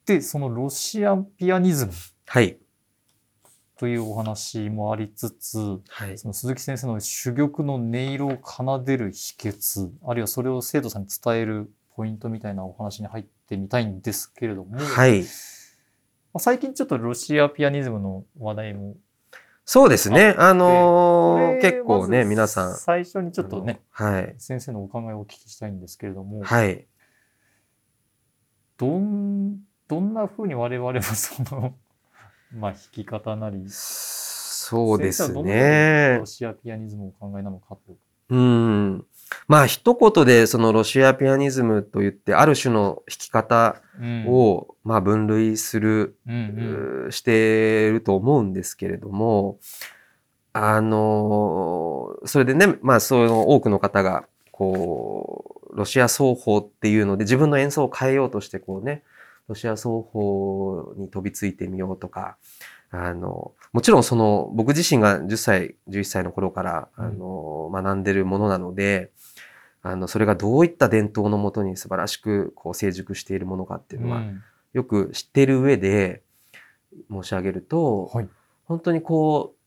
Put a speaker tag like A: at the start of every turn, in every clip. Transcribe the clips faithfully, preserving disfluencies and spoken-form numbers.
A: で、そのロシアンピアニズム
B: はい
A: というお話もありつつ、
B: はい、
A: その鈴木先生の珠玉の音色を奏でる秘訣、あるいはそれを生徒さんに伝えるポイントみたいなお話に入ってみたいんですけれども、
B: はい、
A: まあ、最近ちょっとロシアピアニズムの話題も
B: そうですね。あのー、
A: これ
B: 結構ね、
A: まず
B: 皆さん。
A: 最初にちょっとね、
B: はい。
A: 先生のお考えをお聞きしたいんですけれども、
B: はい。
A: どん、どんな風に我々はその、まあ弾き方なり、
B: そうです
A: 先生はどのように
B: ね
A: ロ。シアピアニズムをお考えなのかと。
B: うん。まあ、一言でそのロシアピアニズムといって、ある種の弾き方を、うん、まあ分類する、うんうん、していると思うんですけれども、あの、それでね、まあ、その多くの方が、こう、ロシア奏法っていうので、自分の演奏を変えようとして、こうね、ロシア奏法に飛びついてみようとか、あの、もちろんその、僕自身がじゅっさい、じゅういっさいの頃から、あの、学んでるものなので、あの、それがどういった伝統のもとに素晴らしく、こう、成熟しているものかっていうのは、よく知っている上で申し上げると、はい、本当にこう、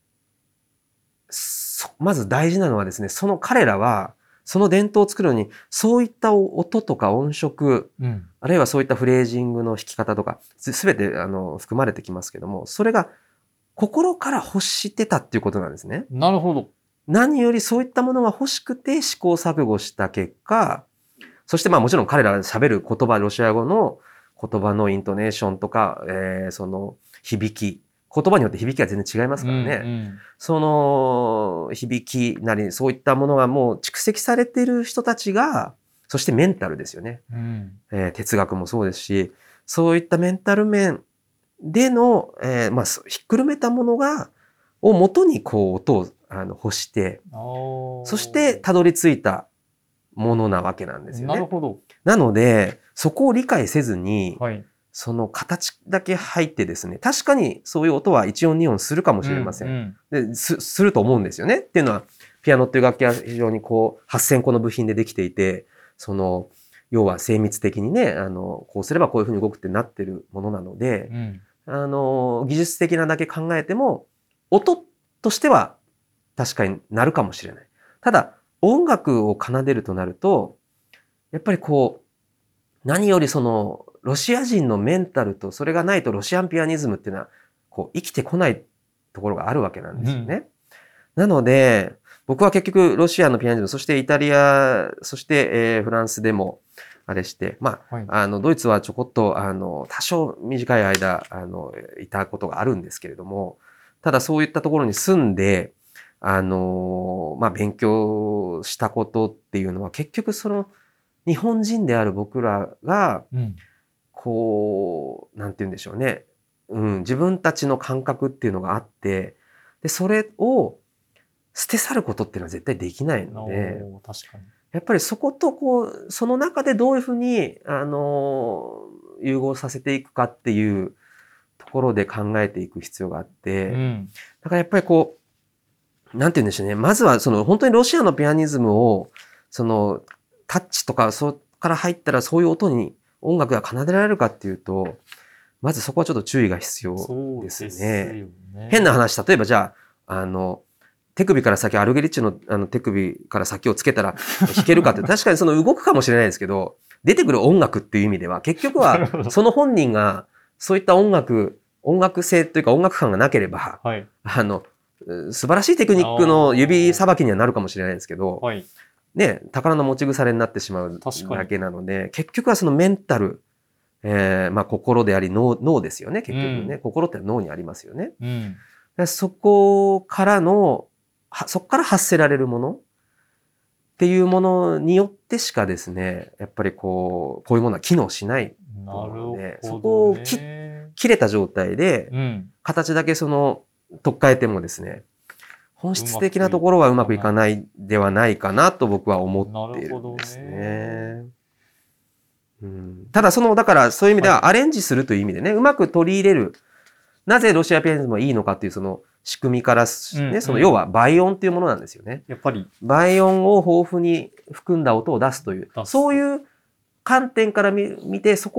B: まず大事なのはですね、その彼らは、その伝統を作るのに、そういった音とか音色、うん、あるいはそういったフレージングの弾き方とか、すべてあの含まれてきますけども、それが心から欲してたっていうことなんですね。
A: なるほど。
B: 何よりそういったものが欲しくて試行錯誤した結果、そしてまあもちろん彼らが喋る言葉、ロシア語の言葉のイントネーションとか、えー、その響き、言葉によって響きが全然違いますからね。うんうん、その響きなり、そういったものがもう蓄積されている人たちが、そしてメンタルですよね。うんえー、哲学もそうですし、そういったメンタル面での、えー、まあ、ひっくるめたものが、を元にこう音をあの欲して、そしてたどり着いたものなわけなんですよね。
A: なるほど。
B: なので、そこを理解せずに、
A: はい、
B: その形だけ入ってですね、確かにそういう音はいち音に音するかもしれません。うんうん、ですすると思うんですよね。っていうのは、ピアノっていう楽器は非常にこう、はっせんこの部品でできていて、その、要は精密的にね、あの、こうすればこういうふうに動くってなってるものなので、うん、あの、技術的なだけ考えても、音としては確かになるかもしれない。ただ、音楽を奏でるとなると、やっぱりこう、何よりその、ロシア人のメンタルと、それがないとロシアンピアニズムっていうのは、こう、生きてこないところがあるわけなんですよね。うん、なので、僕は結局、ロシアのピアニズム、そしてイタリア、そして、えー、フランスでも、あれして、まあ、はい、あの、ドイツはちょこっと、あの、多少短い間、あの、いたことがあるんですけれども、ただそういったところに住んで、あの、まあ、勉強したことっていうのは、結局その、日本人である僕らが、うん、こう、なんて言うんでしょうね。うん、自分たちの感覚っていうのがあって、で、それを捨て去ることっていうのは絶対できないので、
A: 確かに
B: やっぱりそことこう、その中でどういうふうに、あの、融合させていくかっていうところで考えていく必要があって、うん、だからやっぱりこう、なんて言うんでしょうね。まずはその本当にロシアのピアニズムを、そのタッチとかそこから入ったらそういう音に音楽が奏でられるかっていうと、まずそこはちょっと注意が必要ですね。ですよね。変な話、例えばじゃあ、あの、手首から先、アルゲリッチのあの手首から先をつけたら弾けるかって、確かにその動くかもしれないですけど、出てくる音楽っていう意味では、結局はその本人がそういった音楽、音楽性というか音楽感がなければ、はい、あの、素晴らしいテクニックの指さばきにはなるかもしれないですけど、はい、ね、宝の持ち腐れになってしまうだけなので、結局はそのメンタル、えー、まあ心であり脳、脳ですよね、結局ね。うん、心って脳にありますよね。うん、そこからの、そこから発せられるものっていうものによってしかですね、やっぱりこう、こういうものは機能しないと思うので、ね、そこをき切れた状態で、うん、形だけその、取っ換えてもですね、本質的なところはうまくいかないではないかなと僕は思っているんですね。うん、ただその、だからそういう意味ではアレンジするという意味でね、うまく取り入れる。なぜロシアピアニズムがいいのかっていうその仕組みからね、うんうん、その要は倍音っていうものなんですよね。
A: やっぱり。
B: 倍音を豊富に含んだ音を出すという、そういう観点から見て、そこ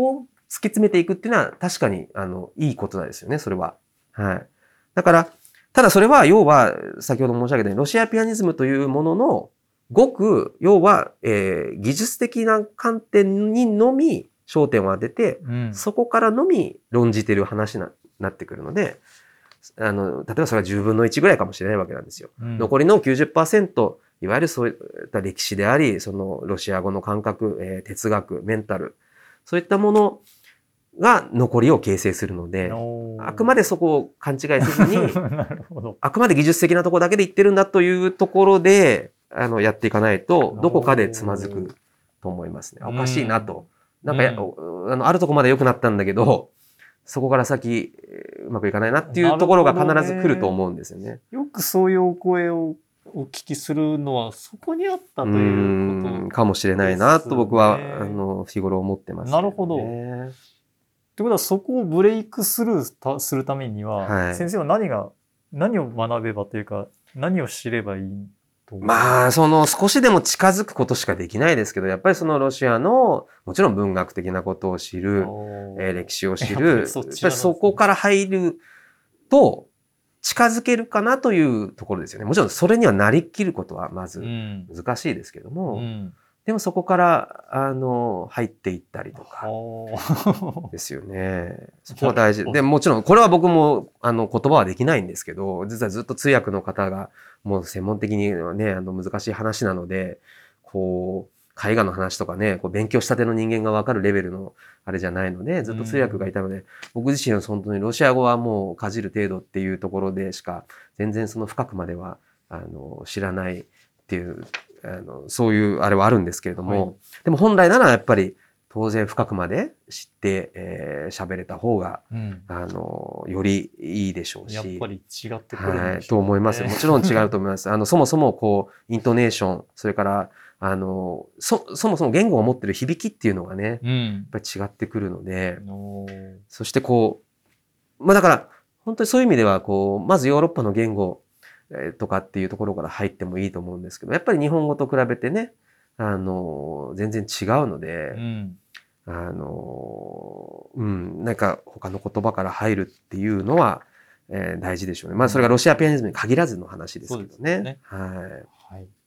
B: 詰めていくっていうのは確かに、あの、いいことなんですよね、それは。はい。だから、ただそれは、要は、先ほど申し上げたように、ロシアピアニズムというものの、ごく、要は、えー、技術的な観点にのみ焦点を当てて、うん、そこからのみ論じてる話に な, なってくるので、あの、例えばそれはじゅうぶんのいちぐらいかもしれないわけなんですよ。うん、残りの きゅうじゅっパーセント、いわゆるそういった歴史であり、そのロシア語の感覚、えー、哲学、メンタル、そういったものが残りを形成するので、あくまでそこを勘違いせずに、なるほど、あくまで技術的なところだけで言ってるんだというところで、あの、やっていかないと、どこかでつまずくと思いますね。おかしいなと。なんか、うん、あの、あるとこまで良くなったんだけど、そこから先、うまくいかないなっていうところが必ず来ると思うんですよね。
A: よくそういうお声をお聞きするのは、そこにあったということ、ね、
B: かもしれないなと僕は、あの、日頃思ってます、ね。
A: なるほど。ということは、そこをブレイクスルーするためには、はい、先生は何が、何を学べばというか、何を知ればいい
B: まあ、その少しでも近づくことしかできないですけど、やっぱりそのロシアの、もちろん文学的なことを知る、えー、歴史を知る、やっぱりそこから入ると、近づけるかなというところですよね。もちろんそれにはなりきることはまず難しいですけども、うんうん、でもそこから、あの、入っていったりとか、ですよね。そこは大事。で、もちろん、これは僕も、あの、言葉はできないんですけど、実はずっと通訳の方が、もう専門的にはね、あの、難しい話なので、こう、絵画の話とかね、こう勉強したての人間がわかるレベルのあれじゃないので、ずっと通訳がいたので、僕自身は本当にロシア語はもうかじる程度っていうところでしか、全然その深くまでは、あの、知らないっていう、あの、そういうあれはあるんですけれども、はい、でも本来ならやっぱり当然深くまで知ってえー、喋れた方が、うん、あの、よりいいでしょうし。
A: やっぱり違ってくるんでしょうね。
B: はい、と思います。もちろん違うと思います。あの、そもそもこう、イントネーション、それから、あの、そ、そもそも言語を持ってる響きっていうのがね、うん、やっぱり違ってくるので、そしてこう、まあだから、本当にそういう意味では、こう、まずヨーロッパの言語とかっていうところから入ってもいいと思うんですけど、やっぱり日本語と比べてね、あの、全然違うので、うん、あの、うん、なんか他の言葉から入るっていうのは、えー、大事でしょうね。まあそれがロシアピアニズムに限らずの話ですけどね。そうですね。はい。はい。